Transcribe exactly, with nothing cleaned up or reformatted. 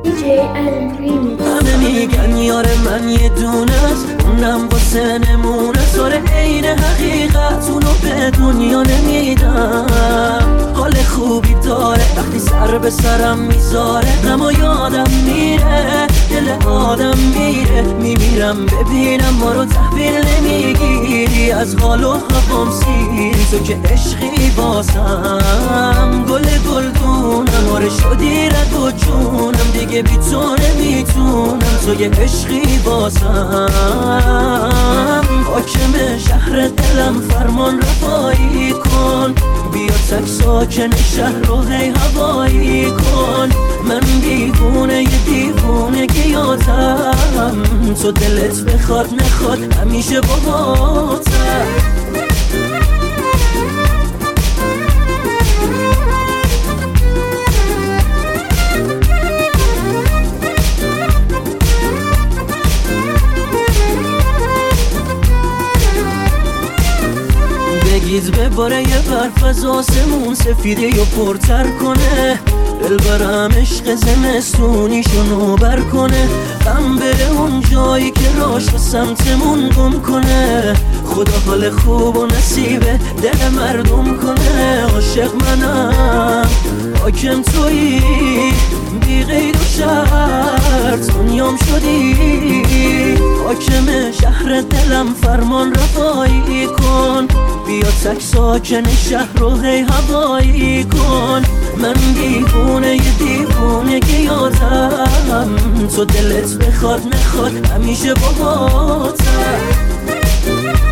همه میگن یار من یه دونه است، اونم واسه نمونه ساره عین حقیقت، اونو به دنیا نمیدم. حال خوبی داره وقتی سر به سرم میذاره، اما یادم میره دل آدم میره. میمیرم ببینم ما رو تحویل نمیگیری، از حال و هوام سیری تو که عشقی باسم. گل گلدونم آره شدی رگ و جونم، دیگه بی تو نمیتونم، تو یه عشقی باسم. حاکم شهر دلم فرمان رفایی کن، بیا تک ساکن شهر رو هی هوایی کن. من دیوونه یه دیوونه گیاتم، تو دلت بخواد نخواد همیشه باهاتم. بگید بباره یه برف از آسمون سفیده یا پرتر کنه، دل برم عشق زمستونیشو نوبر کنه. غم بره اون جایی که راش به سمتمون گم کنه، خدا حال خوب و نصیب دل مردم کنه. عاشق منم حاکم تویی، بی غیر و شرط دنیام شدی. حاکم شهر دلم فرمان رفایی کن، بیا تک ساکن شهر رو هی هوایی کن. من دیوونه یه دیوونه گیاتم، تو دلت بخواد نخواد همیشه باهاتم.